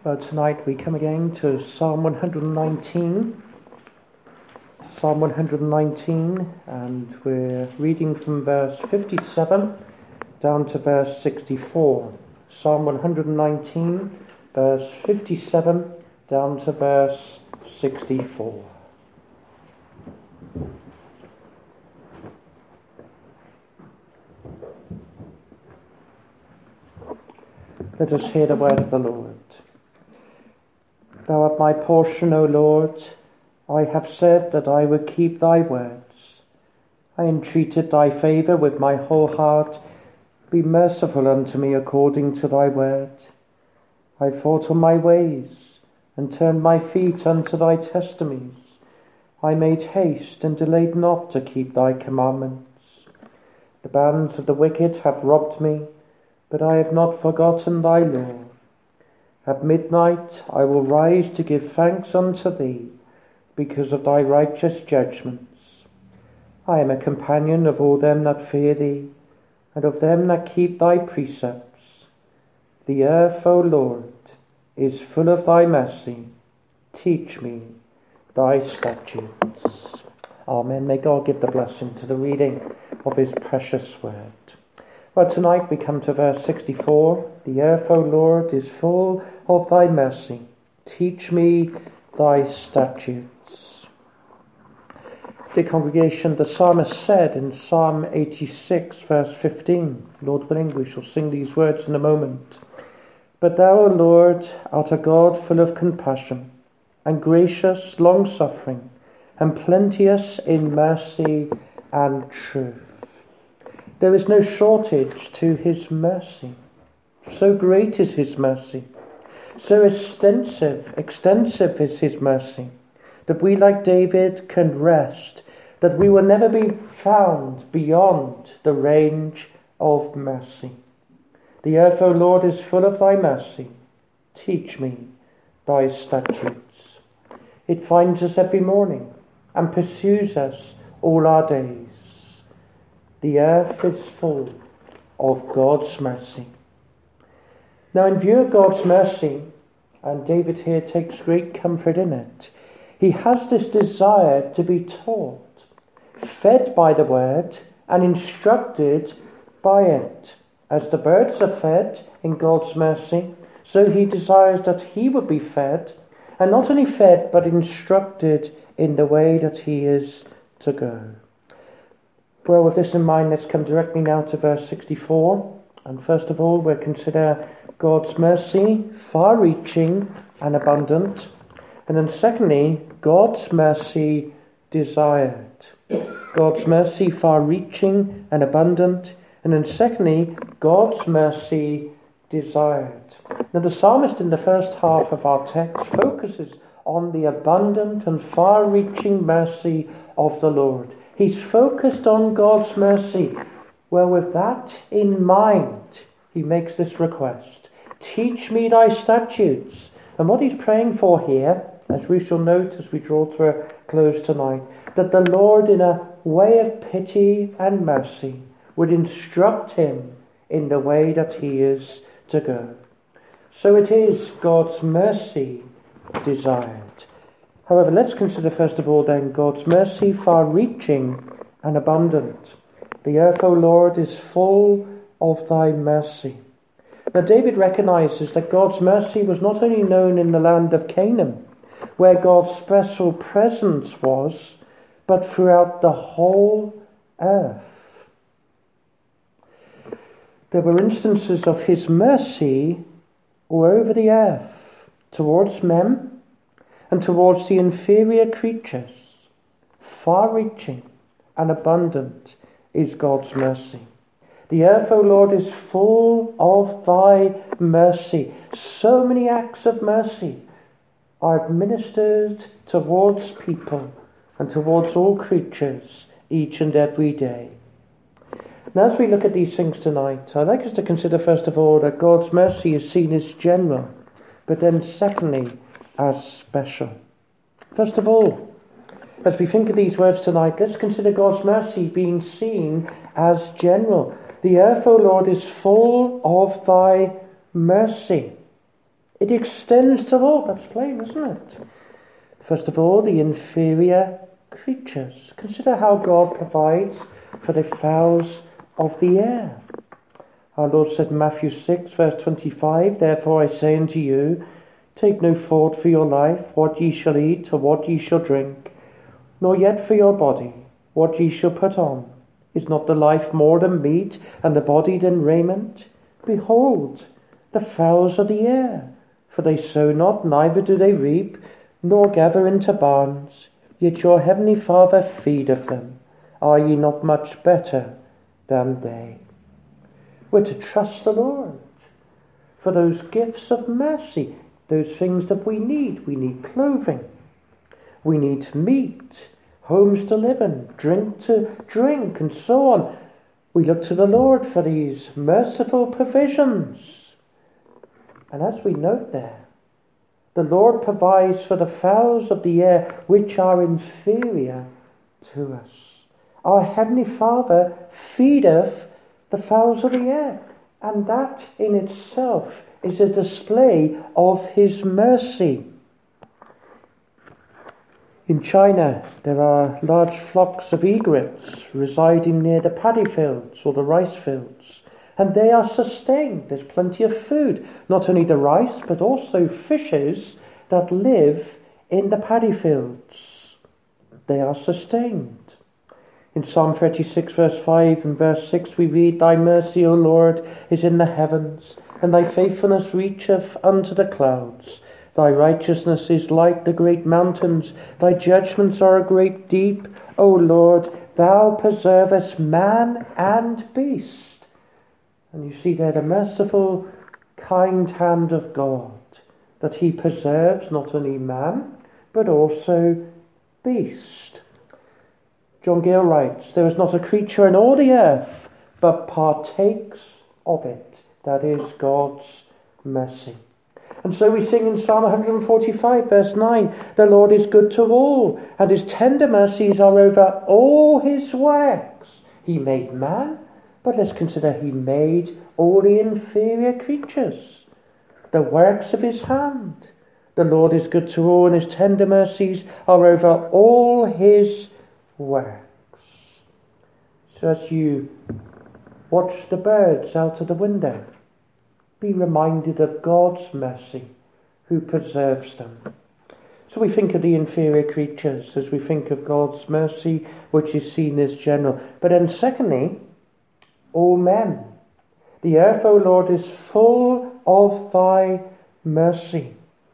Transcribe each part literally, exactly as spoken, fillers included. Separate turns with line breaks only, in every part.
Uh, tonight we come again to Psalm one hundred nineteen. Psalm one hundred nineteen, and we're reading from verse fifty-seven down to verse sixty-four. Psalm one hundred nineteen, verse fifty-seven down to verse sixty-four. Let us hear the word of the Lord. Thou art my portion, O Lord. I have said that I would keep thy words. I entreated thy favour with my whole heart. Be merciful unto me according to thy word. I thought on my ways, and turned my feet unto thy testimonies. I made haste, and delayed not to keep thy commandments. The bands of the wicked have robbed me, but I have not forgotten thy law. At midnight I will rise to give thanks unto thee, because of thy righteous judgments. I am a companion of all them that fear thee, and of them that keep thy precepts. The earth, O Lord, is full of thy mercy. Teach me thy statutes. Amen. May God give the blessing to the reading of his precious word. Well, tonight we come to verse sixty-four. The earth, O Lord, is full of thy mercy. Teach me thy statutes. Dear congregation, the psalmist said in Psalm eighty-six, verse fifteen, Lord willing, we shall sing these words in a moment. But thou, O Lord, art a God full of compassion, and gracious, long-suffering, and plenteous in mercy and truth. There is no shortage to his mercy. So great is his mercy. So extensive, extensive is his mercy, that we, like David, can rest, that we will never be found beyond the range of mercy. The earth, O Lord, is full of thy mercy. Teach me thy statutes. It finds us every morning and pursues us all our days. The earth is full of God's mercy. Now, in view of God's mercy, and David here takes great comfort in it, he has this desire to be taught, fed by the word, and instructed by it. As the birds are fed in God's mercy, so he desires that he would be fed, and not only fed, but instructed in the way that he is to go. Well, with this in mind, let's come directly now to verse sixty-four. And first of all, we'll consider God's mercy, far-reaching and abundant. And then secondly, God's mercy desired. God's mercy, far-reaching and abundant. And then secondly, God's mercy desired. Now, the psalmist in the first half of our text focuses on the abundant and far-reaching mercy of the Lord. He's focused on God's mercy. Well, with that in mind, he makes this request. Teach me thy statutes. And what he's praying for here, as we shall note as we draw to a close tonight, that the Lord, in a way of pity and mercy, would instruct him in the way that he is to go. So it is God's mercy desired. However, let's consider first of all then God's mercy, far-reaching and abundant. The earth, O Lord, is full of thy mercy. Now, David recognizes that God's mercy was not only known in the land of Canaan, where God's special presence was, but throughout the whole earth. There were instances of his mercy all over the earth, towards men, and towards the inferior creatures. Far-reaching and abundant is God's mercy. The earth, O Lord, is full of thy mercy. So many acts of mercy are administered towards people and towards all creatures each and every day. Now, as we look at these things tonight, I'd like us to consider first of all that God's mercy is seen as general, but then secondly, as special. First of all, as we think of these words tonight, let's consider God's mercy being seen as general. The earth, O Lord, is full of thy mercy. It extends to all. That's plain, isn't it? First of all, the inferior creatures. Consider how God provides for the fowls of the air. Our Lord said in Matthew six, verse twenty-five, "Therefore I say unto you, take no thought for your life, what ye shall eat, or what ye shall drink, nor yet for your body, what ye shall put on. Is not the life more than meat, and the body than raiment? Behold, the fowls of the air, for they sow not, neither do they reap, nor gather into barns, yet your heavenly Father feedeth them. Are ye not much better than they?" We're to trust the Lord for those gifts of mercy, those things that we need. We need clothing, we need meat, homes to live in, drink to drink, and so on. We look to the Lord for these merciful provisions. And as we note there, the Lord provides for the fowls of the air which are inferior to us. Our Heavenly Father feedeth the fowls of the air, and that in itself is a display of his mercy. In China, there are large flocks of egrets residing near the paddy fields or the rice fields, and they are sustained. There's plenty of food, not only the rice, but also fishes that live in the paddy fields. They are sustained. In Psalm thirty-six, verse five and verse six, we read, "Thy mercy, O Lord, is in the heavens, and thy faithfulness reacheth unto the clouds. Thy righteousness is like the great mountains. Thy judgments are a great deep. O Lord, thou preservest man and beast." And you see there the merciful, kind hand of God, that he preserves not only man, but also beast. John Gill writes, "There is not a creature in all the earth, but partakes of it." That is God's mercy. And so we sing in Psalm one forty-five, verse nine, "The Lord is good to all, and his tender mercies are over all his works." He made man, but let's consider he made all the inferior creatures, the works of his hand. The Lord is good to all, and his tender mercies are over all his works. So as you watch the birds out of the window, be reminded of God's mercy, who preserves them. So we think of the inferior creatures as we think of God's mercy, which is seen as general. But then secondly, all men. The earth, O Lord, is full of thy mercy.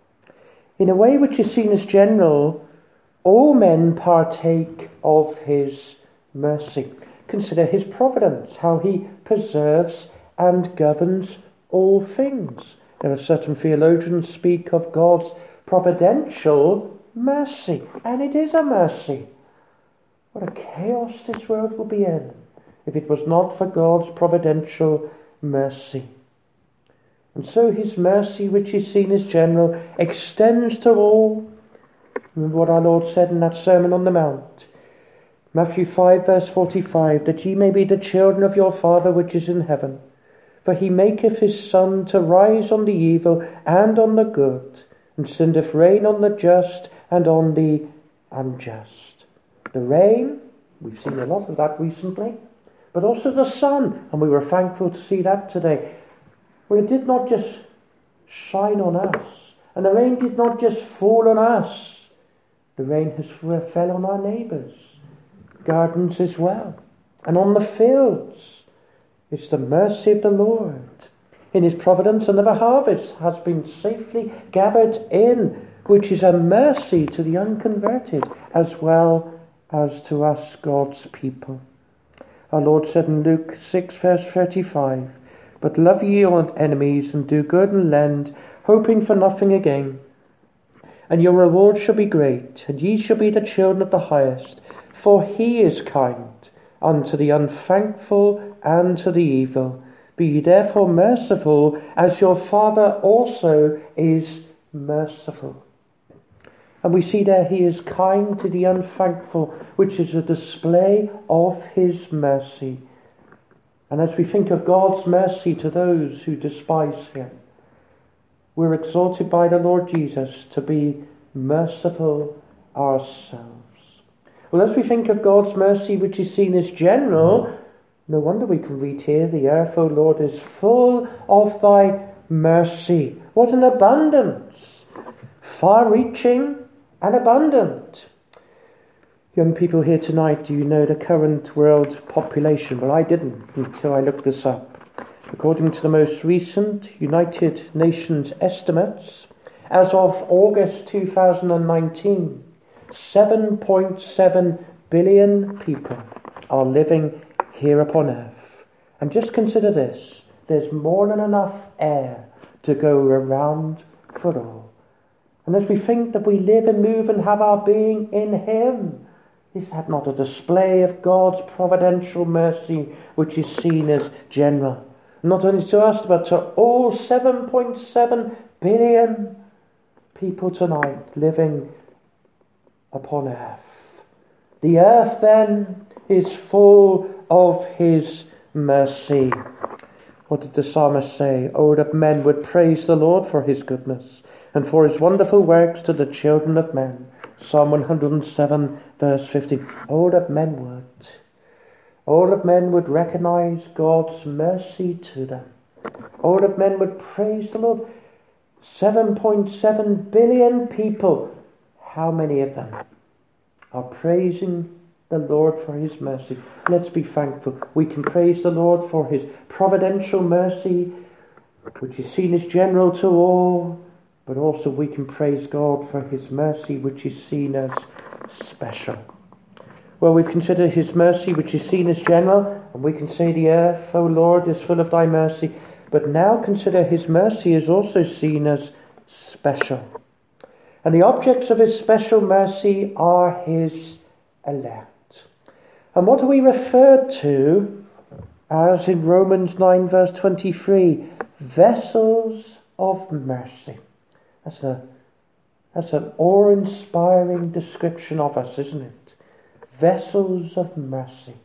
In a way which is seen as general, all men partake of his mercy. Consider his providence, how he preserves and governs all things. There are certain theologians speak of God's providential mercy, and it is a mercy. What a chaos this world will be in if it was not for God's providential mercy. And so his mercy, which is seen as general, extends to all. Remember what our Lord said in that Sermon on the Mount. Matthew five, verse forty-five, "That ye may be the children of your Father which is in heaven. For he maketh his sun to rise on the evil and on the good, and sendeth rain on the just and on the unjust." The rain, we've seen a lot of that recently, but also the sun, and we were thankful to see that today. Well, it did not just shine on us, and the rain did not just fall on us. The rain has fell on our neighbours, gardens as well, and on the fields. It's the mercy of the Lord. In his providence, another harvest has been safely gathered in, which is a mercy to the unconverted as well as to us, God's people. Our Lord said in Luke six, verse thirty-five, "But love ye your enemies, and do good and lend, hoping for nothing again. And your reward shall be great, and ye shall be the children of the highest, for he is kind unto the unthankful and to the evil. Be ye therefore merciful, as your Father also is merciful." And we see there he is kind to the unthankful, which is a display of his mercy. And as we think of God's mercy to those who despise him, we're exhorted by the Lord Jesus to be merciful ourselves. Well, as we think of God's mercy, which is seen as general, no wonder we can read here, the earth, O Lord, is full of thy mercy. What an abundance! Far-reaching and abundant. Young people here tonight, do you know the current world population? Well, I didn't until I looked this up. According to the most recent United Nations estimates, as of August two thousand nineteen, seven point seven billion people are living here upon earth. And just consider this, there's more than enough air to go around for all. And as we think that we live and move and have our being in him, is that not a display of God's providential mercy, which is seen as general? Not only to us, but to all seven point seven billion people tonight living upon earth. The earth then is full of his mercy. What did the psalmist say? Oh, that men would praise the Lord for his goodness and for his wonderful works to the children of men. Psalm one hundred seven, verse fifteen. Oh, that men would. Oh, that men would recognize God's mercy to them. Oh, that men would praise the Lord. seven point seven billion people. How many of them are praising the Lord for his mercy? Let's be thankful. We can praise the Lord for his providential mercy, which is seen as general to all, but also we can praise God for his mercy, which is seen as special. Well, we've considered his mercy, which is seen as general, and we can say the earth, O Lord, is full of thy mercy. But now consider his mercy is also seen as special. And the objects of his special mercy are his elect. And what are we referred to as in Romans nine, verse twenty-three? Vessels of mercy. That's a that's an awe-inspiring description of us, isn't it? Vessels of mercy.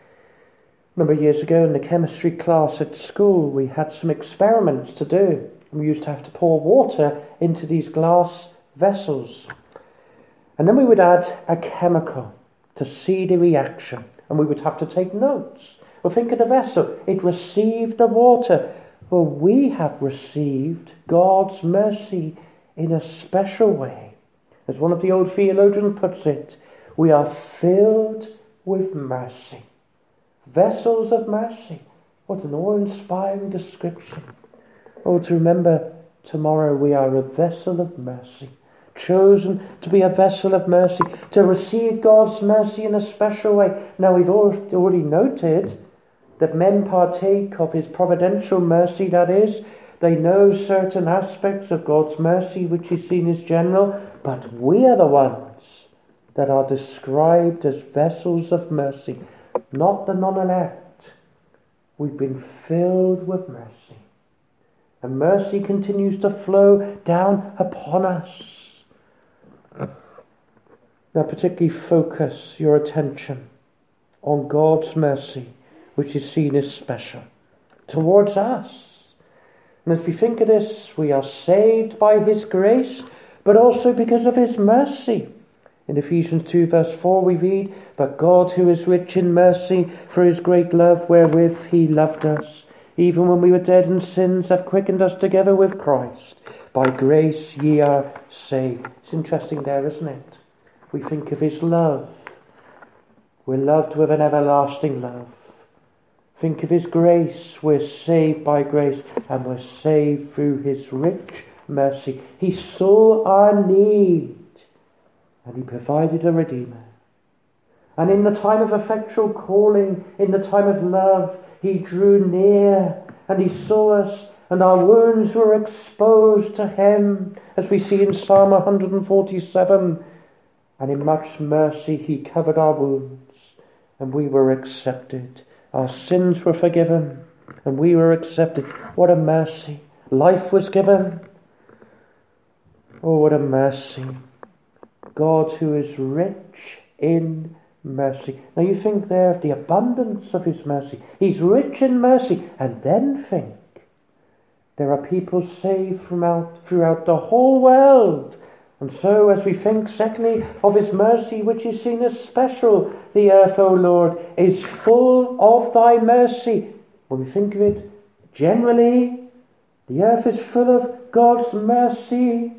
A number of years ago in the chemistry class at school, we had some experiments to do. We used to have to pour water into these glass vessels. And then we would add a chemical to see the reaction. And we would have to take notes. Well, think of the vessel. It received the water. Well, we have received God's mercy in a special way. As one of the old theologians puts it, we are filled with mercy. Vessels of mercy. What an awe-inspiring description. Oh, to remember tomorrow we are a vessel of mercy. Chosen to be a vessel of mercy. To receive God's mercy in a special way. Now we've already noted that men partake of his providential mercy, that is, they know certain aspects of God's mercy which is seen as general, but we are the ones that are described as vessels of mercy, not the non-elect. We've been filled with mercy. And mercy continues to flow down upon us. Now particularly focus your attention on God's mercy, which is seen as special, towards us. And as we think of this, we are saved by his grace, but also because of his mercy. In Ephesians two verse four we read, But God, who is rich in mercy, for his great love wherewith he loved us, even when we were dead in sins, hath quickened us together with Christ. By grace ye are saved. It's interesting there, isn't it? We think of his love. We're loved with an everlasting love. Think of his grace. We're saved by grace, and we're saved through his rich mercy. He saw our need, and he provided a Redeemer. And in the time of effectual calling, in the time of love, he drew near, and he saw us, and our wounds were exposed to him, as we see in Psalm one forty-seven. And in much mercy he covered our wounds, and we were accepted. Our sins were forgiven, and we were accepted. What a mercy. Life was given. Oh, what a mercy. God who is rich in mercy. Now you think there of the abundance of his mercy. He's rich in mercy. And then think There are people saved from out, throughout the whole world. And so as we think, secondly, of his mercy, which is seen as special, the earth, O Lord, is full of thy mercy. When we think of it generally, the earth is full of God's mercy.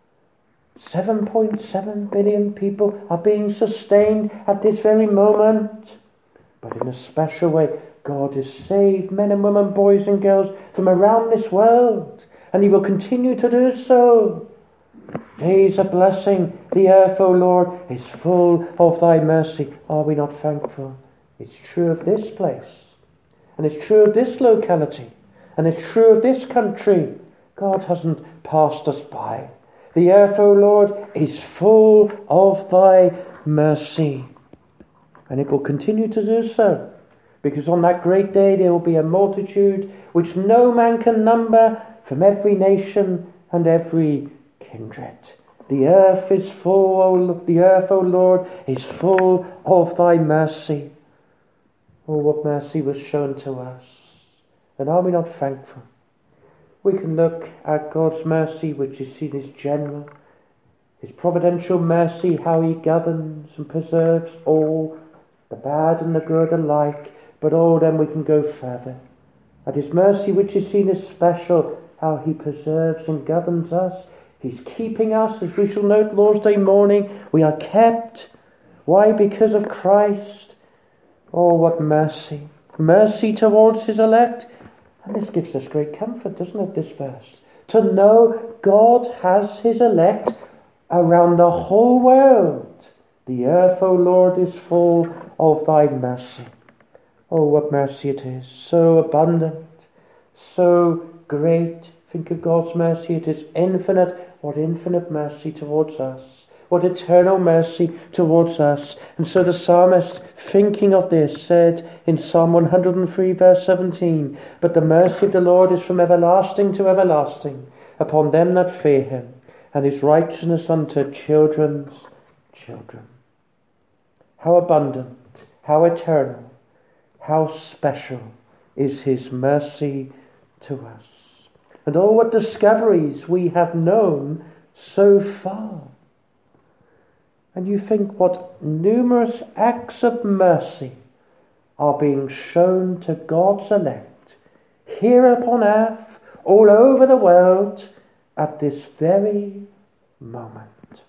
seven point seven billion people are being sustained at this very moment. But in a special way, God has saved men and women, boys and girls from around this world. And he will continue to do so. Days of blessing, the earth, O Lord, is full of thy mercy. Are we not thankful? It's true of this place. And it's true of this locality. And it's true of this country. God hasn't passed us by. The earth, O Lord, is full of thy mercy. And it will continue to do so. Because on that great day there will be a multitude which no man can number, from every nation and every kindred. The earth is full, o, the earth, O Lord, is full of thy mercy. Oh, what mercy was shown to us. And are we not thankful? We can look at God's mercy, which is seen as general. His providential mercy, how he governs and preserves all, the bad and the good alike. But oh, then we can go further. At his mercy, which is seen as special, how he preserves and governs us. He's keeping us, as we shall note Lord's Day morning. We are kept. Why? Because of Christ. Oh, what mercy. Mercy towards his elect. And this gives us great comfort, doesn't it, this verse? To know God has his elect around the whole world. The earth, O Lord, is full of thy mercy. Oh, what mercy it is. So abundant. So great. Think of God's mercy. It is infinite. What infinite mercy towards us. What eternal mercy towards us. And so the psalmist, thinking of this, said in Psalm one hundred three, verse seventeen, but the mercy of the Lord is from everlasting to everlasting upon them that fear him, and his righteousness unto children's children. How abundant, how eternal, how special is his mercy to us. And all what discoveries we have known so far. And you think what numerous acts of mercy are being shown to God's elect here upon earth, all over the world, at this very moment.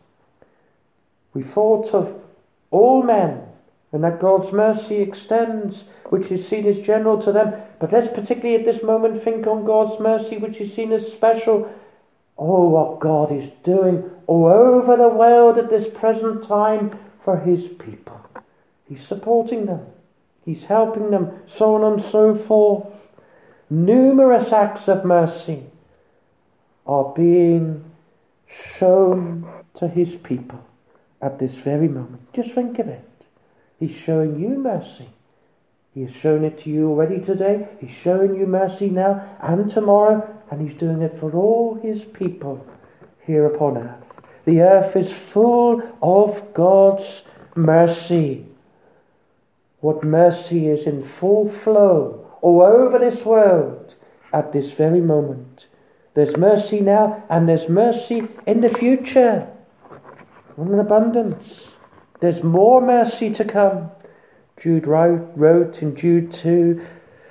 We thought of all men, and that God's mercy extends, which is seen as general to them. But let's particularly at this moment think on God's mercy, which is seen as special. Oh, what God is doing all over the world at this present time for his people. He's supporting them. He's helping them, so on and so forth. Numerous acts of mercy are being shown to his people at this very moment. Just think of it. He's showing you mercy. He has shown it to you already today. He's showing you mercy now and tomorrow. And he's doing it for all his people here upon earth. The earth is full of God's mercy. What mercy is in full flow all over this world at this very moment. There's mercy now and there's mercy in the future. In abundance. There's more mercy to come. Jude wrote in Jude two,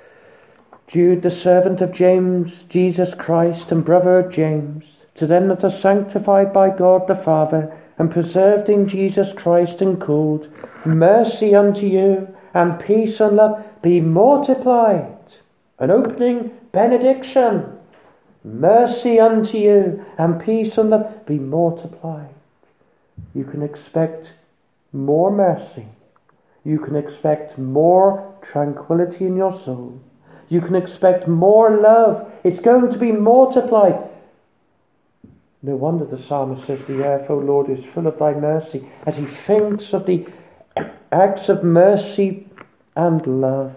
Jude, the servant of James, Jesus Christ, and brother of James, to them that are sanctified by God the Father, and preserved in Jesus Christ, and called, mercy unto you, and peace and love be multiplied. An opening benediction. Mercy unto you, and peace and love be multiplied. You can expect more mercy. You can expect more tranquility in your soul. You can expect more love. It's going to be multiplied. No wonder the psalmist says, the earth, O Lord, is full of thy mercy, as he thinks of the acts of mercy and love.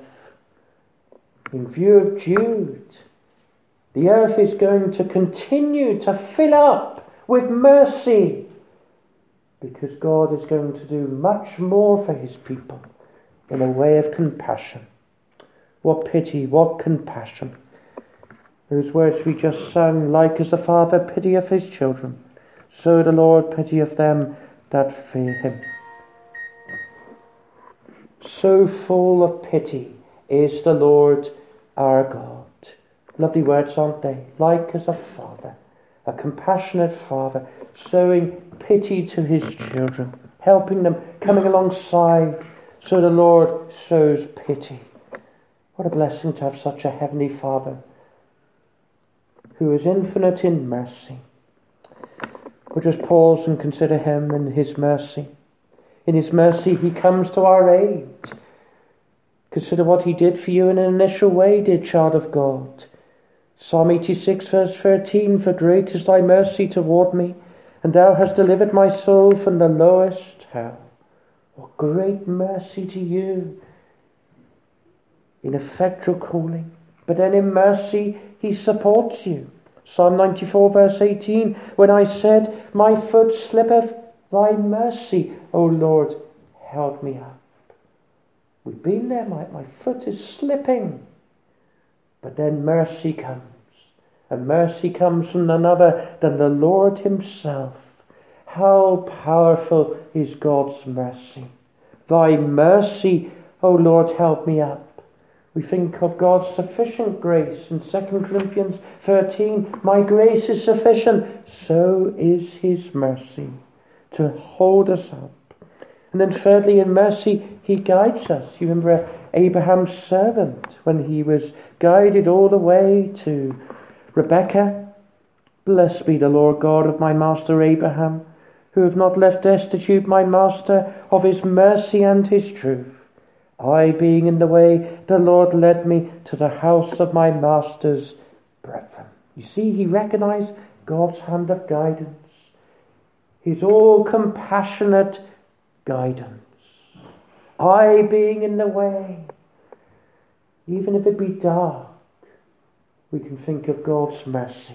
In view of Jude, the earth is going to continue to fill up with mercy, because God is going to do much more for his people in a way of compassion. What pity, what compassion. Those words we just sung, like as the Father pitieth his children, so the Lord pitieth them that fear him. So full of pity is the Lord our God. Lovely words, aren't they? Like as a father, a compassionate father, showing pity to his children, helping them, coming alongside, so the Lord shows pity. What a blessing to have such a heavenly Father who is infinite in mercy. We'll just pause and consider him and his mercy. In his mercy, he comes to our aid. Consider what he did for you in an initial way, dear child of God. Psalm eighty-six, verse thirteen, for great is thy mercy toward me, and thou hast delivered my soul from the lowest hell. What great mercy to you in effectual calling. But then in mercy, he supports you. Psalm ninety-four, verse eighteen, when I said, my foot slippeth, thy mercy, O Lord, held me up. We've been there, my, my foot is slipping. But then mercy comes. And mercy comes from none other than the Lord himself. How powerful is God's mercy. Thy mercy, O Lord, help me up. We think of God's sufficient grace in Second Corinthians thirteen. My grace is sufficient. So is his mercy to hold us up. And then thirdly, in mercy, he guides us. You remember Abraham's servant when he was guided all the way to Rebekah. Blessed be the Lord God of my master Abraham, who have not left destitute my master of his mercy and his truth. I being in the way, the Lord led me to the house of my master's brethren. You see, he recognized God's hand of guidance. His all compassionate guidance. I being in the way, even if it be dark, we can think of God's mercy.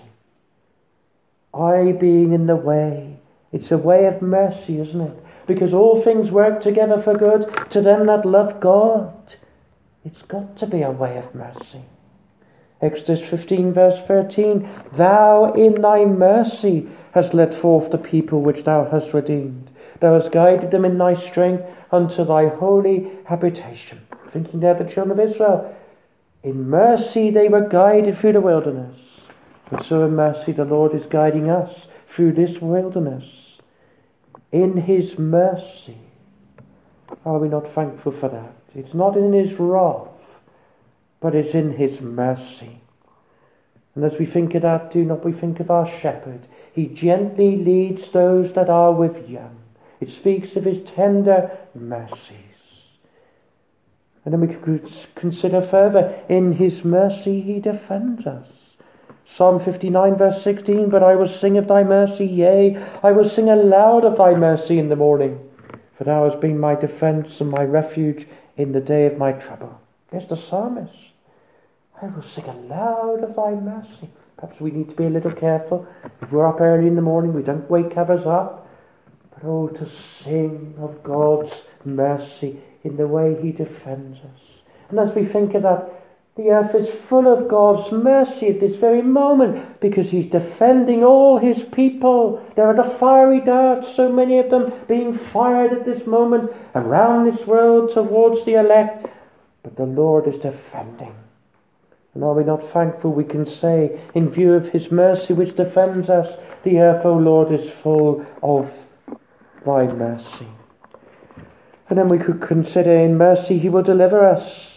I being in the way, it's a way of mercy, isn't it? Because all things work together for good to them that love God. It's got to be a way of mercy. Exodus fifteen, verse thirteen, thou in thy mercy hast led forth the people which thou hast redeemed. Thou hast guided them in thy strength unto thy holy habitation. Thinking there the children of Israel. In mercy they were guided through the wilderness. And so in mercy the Lord is guiding us through this wilderness. In his mercy. Are we not thankful for that? It's not in his wrath, but it's in his mercy. And as we think of that, do not we think of our shepherd. He gently leads those that are with young. It speaks of his tender mercies. And then we could consider further, in his mercy he defends us. Psalm fifty-nine, verse sixteen, but I will sing of thy mercy, yea, I will sing aloud of thy mercy in the morning. For thou hast been my defence and my refuge in the day of my trouble. There's the psalmist. I will sing aloud of thy mercy. Perhaps we need to be a little careful. If we're up early in the morning, we don't wake others up. But oh, to sing of God's mercy in the way he defends us. And as we think of that, the earth is full of God's mercy at this very moment because he's defending all his people. There are the fiery darts, so many of them being fired at this moment around this world towards the elect. But the Lord is defending. And are we not thankful we can say, in view of his mercy which defends us, the earth, O Lord, is full of thy mercy. And then we could consider in mercy he will deliver us.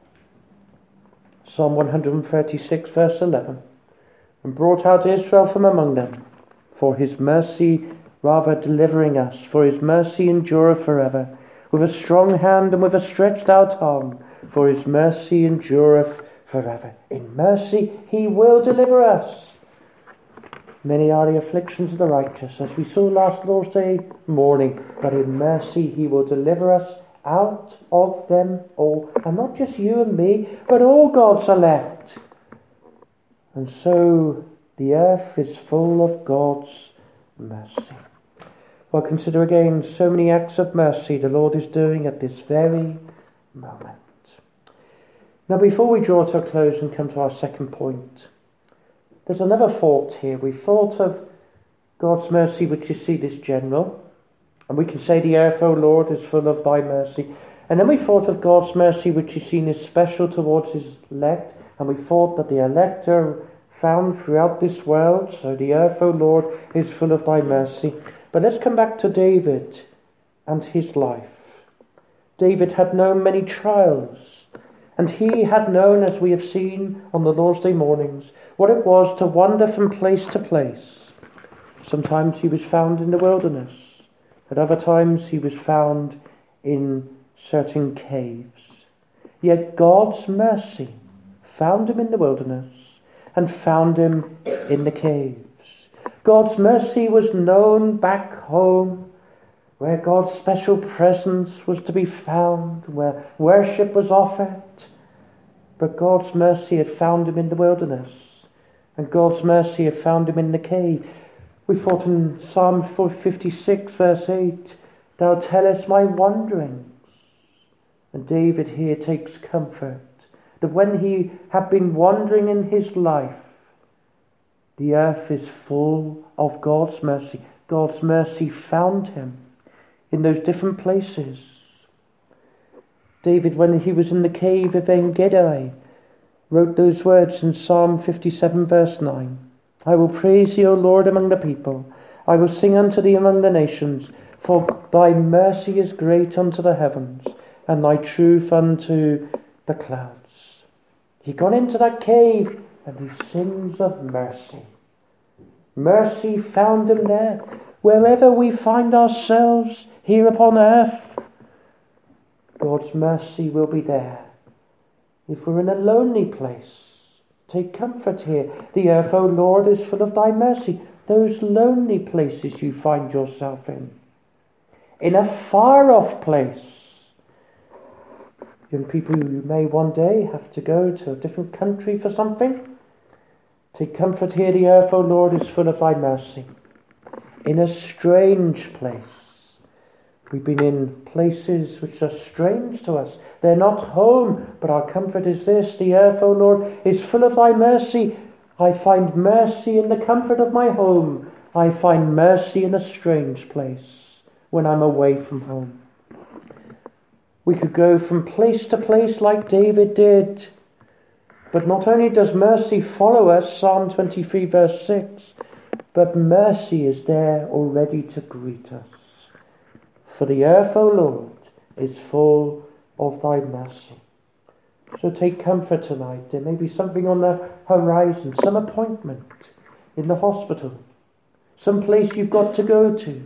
Psalm one thirty-six, verse eleven. And brought out Israel from among them, for his mercy rather delivering us, for his mercy endureth forever, with a strong hand and with a stretched out arm, for his mercy endureth forever. In mercy he will deliver us. Many are the afflictions of the righteous, as we saw last Lord's Day morning, but in mercy he will deliver us out of them all. And not just you and me, but all God's elect. And so the earth is full of God's mercy. Well, consider again so many acts of mercy the Lord is doing at this very moment. Now, before we draw to a close and come to our second point, There's another thought here. We thought of God's mercy, which you see this general. And we can say the earth, O Lord, is full of thy mercy. And then we thought of God's mercy, which is seen as special towards his elect. And we thought that the elect are found throughout this world. So the earth, O Lord, is full of thy mercy. But let's come back to David and his life. David had known many trials. And he had known, as we have seen on the Lord's Day mornings, what it was to wander from place to place. Sometimes he was found in the wilderness. At other times he was found in certain caves. Yet God's mercy found him in the wilderness and found him in the caves. God's mercy was known back home, where God's special presence was to be found, where worship was offered. But God's mercy had found him in the wilderness, and God's mercy had found him in the cave. We thought in Psalm fifty-six, verse eight, thou tellest my wanderings. And David here takes comfort that when he had been wandering in his life, the earth is full of God's mercy. God's mercy found him in those different places. David, when he was in the cave of En-gedi, wrote those words in Psalm fifty-seven, verse nine. I will praise thee, O Lord, among the people. I will sing unto thee among the nations. For thy mercy is great unto the heavens, and thy truth unto the clouds. He got into that cave, and he sings of mercy. Mercy found him there. Wherever we find ourselves here upon earth, God's mercy will be there. If we're in a lonely place, take comfort here. The earth, O Lord, is full of thy mercy. Those lonely places you find yourself in. In a far-off place. Young people, you may one day have to go to a different country for something. Take comfort here. The earth, O Lord, is full of thy mercy. In a strange place. We've been in places which are strange to us. They're not home, but our comfort is this. The earth, O Lord, is full of thy mercy. I find mercy in the comfort of my home. I find mercy in a strange place when I'm away from home. We could go from place to place like David did. But not only does mercy follow us, Psalm twenty-three, verse six, but mercy is there already to greet us. For the earth, O Lord, is full of thy mercy. So take comfort tonight. There may be something on the horizon, some appointment in the hospital, some place you've got to go to.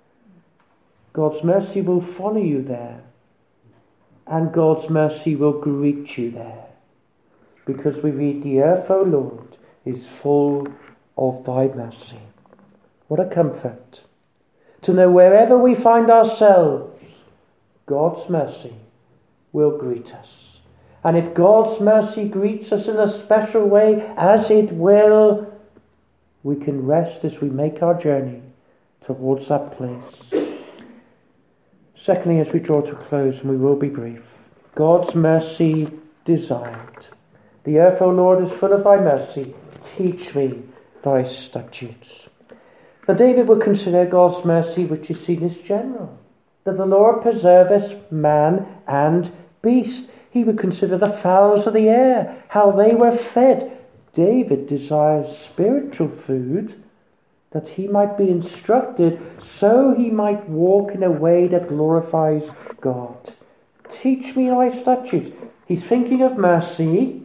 God's mercy will follow you there, and God's mercy will greet you there. Because we read, the earth, O Lord, is full of thy mercy. What a comfort to know wherever we find ourselves, God's mercy will greet us. And if God's mercy greets us in a special way, as it will, we can rest as we make our journey towards that place. Secondly, as we draw to a close, and we will be brief, God's mercy desired. The earth, O Lord, is full of thy mercy. Teach me thy statutes. Now David would consider God's mercy, which is seen as general, that the Lord preserveth man and beast. He would consider the fowls of the air, how they were fed. David desires spiritual food, that he might be instructed, so he might walk in a way that glorifies God. Teach me thy statutes. He's thinking of mercy,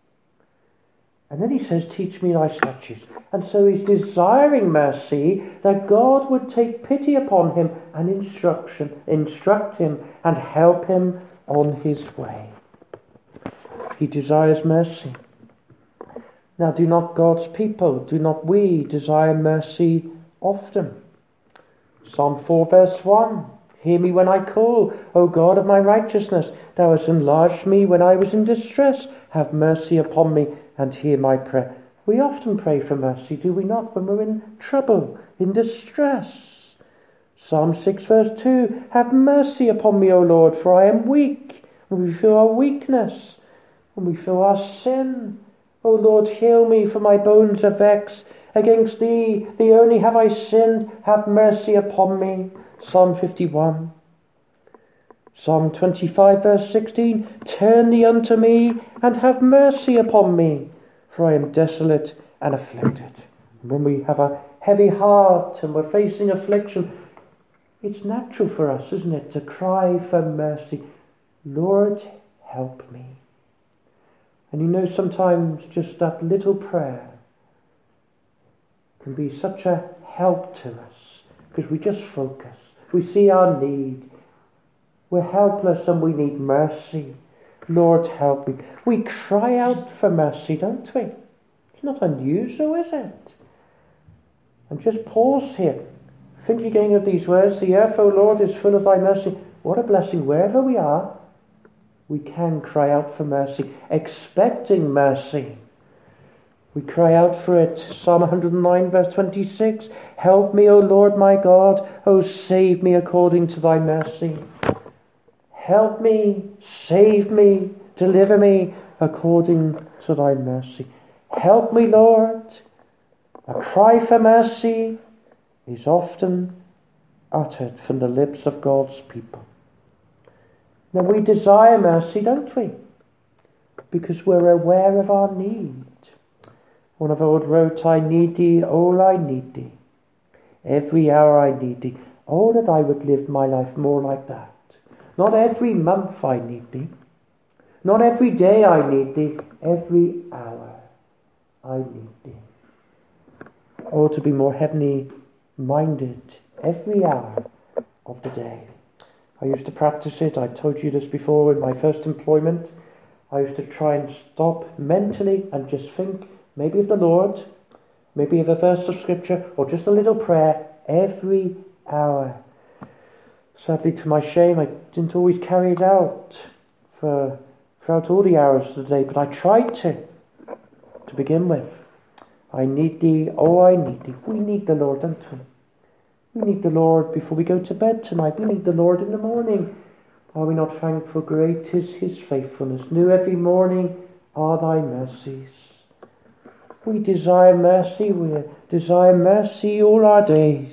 and then he says, teach me thy statutes. And so he's desiring mercy, that God would take pity upon him and instruction, instruct him and help him on his way. He desires mercy. Now, do not God's people, do not we desire mercy often? Psalm four, verse one. Hear me when I call, O God of my righteousness. Thou hast enlarged me when I was in distress. Have mercy upon me and hear my prayer. We often pray for mercy, do we not, when we're in trouble, in distress? Psalm six, verse two. Have mercy upon me, O Lord, for I am weak. When we feel our weakness, when we feel our sin, O Lord, heal me, for my bones are vexed. Against thee, thee only have I sinned. Have mercy upon me. Psalm fifty-one. Psalm twenty-five, verse sixteen. Turn thee unto me, and have mercy upon me, for I am desolate and afflicted. When we have a heavy heart and we're facing affliction, it's natural for us, isn't it, to cry for mercy. Lord, help me. And you know, sometimes just that little prayer can be such a help to us, because we just focus. We see our need. We're helpless and we need mercy. Lord, help me. We cry out for mercy, don't we? It's not unusual, is it? And just pause here. Think again of these words. The earth, O Lord, is full of thy mercy. What a blessing. Wherever we are, we can cry out for mercy, expecting mercy. We cry out for it. Psalm one hundred nine, verse twenty-six. Help me, O Lord my God. O save me according to thy mercy. Help me, save me, deliver me according to thy mercy. Help me, Lord. A cry for mercy is often uttered from the lips of God's people. Now we desire mercy, don't we? Because we're aware of our need. One of old wrote, I need thee, all I need thee. Every hour I need thee. Oh, that I would live my life more like that. Not every month I need thee. Not every day I need thee. Every hour I need thee. Or to be more heavenly minded every hour of the day. I used to practice it. I told you this before in my first employment. I used to try and stop mentally and just think maybe of the Lord, maybe of a verse of scripture, or just a little prayer every hour. Sadly, to my shame, I didn't always carry it out for throughout all the hours of the day, but I tried to, to begin with. I need thee, oh, I need thee. We need the Lord, don't we? We need the Lord before we go to bed tonight. We need the Lord in the morning. Are we not thankful? Great is his faithfulness. New every morning are thy mercies. We desire mercy. We desire mercy all our days.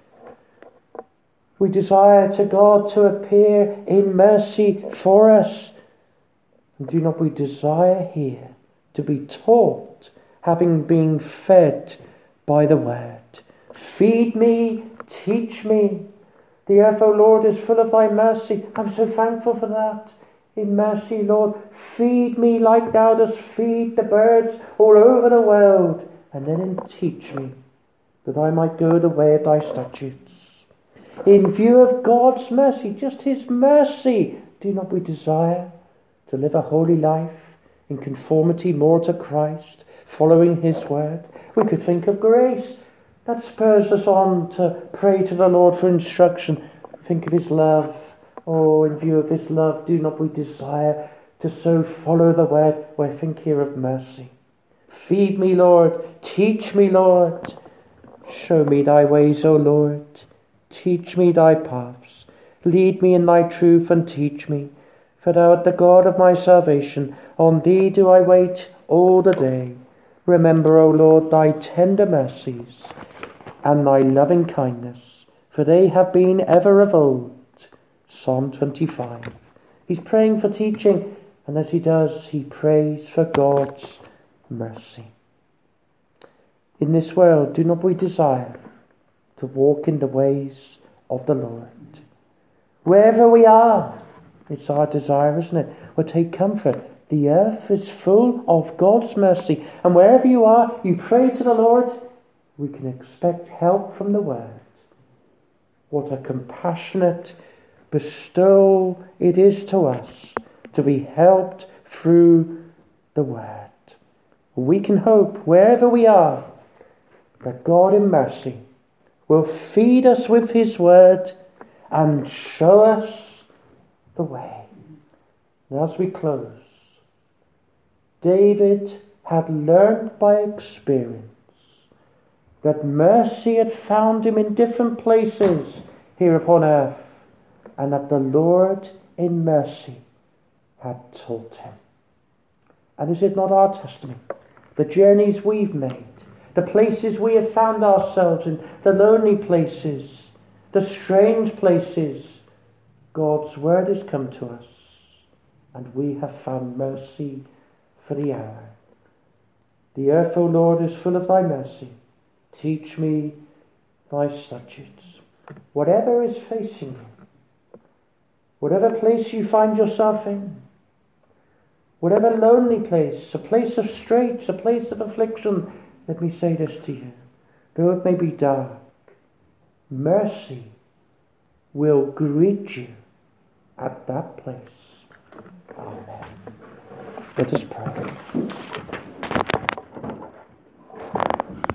We desire to God to appear in mercy for us. And do not we desire here to be taught, having been fed by the word? Feed me, teach me. The earth, O Lord, is full of thy mercy. I'm so thankful for that. In mercy, Lord, feed me like thou dost feed the birds all over the world. And then teach me that I might go the way of thy statutes. In view of God's mercy, just his mercy, do not we desire to live a holy life in conformity more to Christ, following his word? We could think of grace. That spurs us on to pray to the Lord for instruction. Think of his love. Oh, in view of his love, do not we desire to so follow the word? Well, think here of mercy. Feed me, Lord. Teach me, Lord. Show me thy ways, O Lord. Teach me thy paths. Lead me in thy truth and teach me. For thou art the God of my salvation. On thee do I wait all the day. Remember, O Lord, thy tender mercies and thy loving kindness, for they have been ever of old. Psalm twenty-five. He's praying for teaching, and as he does, he prays for God's mercy. In this world, do not we desire to walk in the ways of the Lord? Wherever we are, it's our desire, isn't it? Well, take comfort. The earth is full of God's mercy. And wherever you are, you pray to the Lord, we can expect help from the word. What a compassionate bestowal it is to us to be helped through the word. We can hope, wherever we are, that God in mercy will feed us with his word and show us the way. And as we close, David had learned by experience that mercy had found him in different places here upon earth, and that the Lord in mercy had taught him. And is it not our testimony the journeys we've made, the places we have found ourselves in, the lonely places, the strange places, God's word has come to us, and we have found mercy for the hour. The earth, O Lord, is full of thy mercy. Teach me thy statutes. Whatever is facing you, whatever place you find yourself in, whatever lonely place, a place of straits, a place of affliction, let me say this to you. Though it may be dark, mercy will greet you at that place. Amen. Let us pray.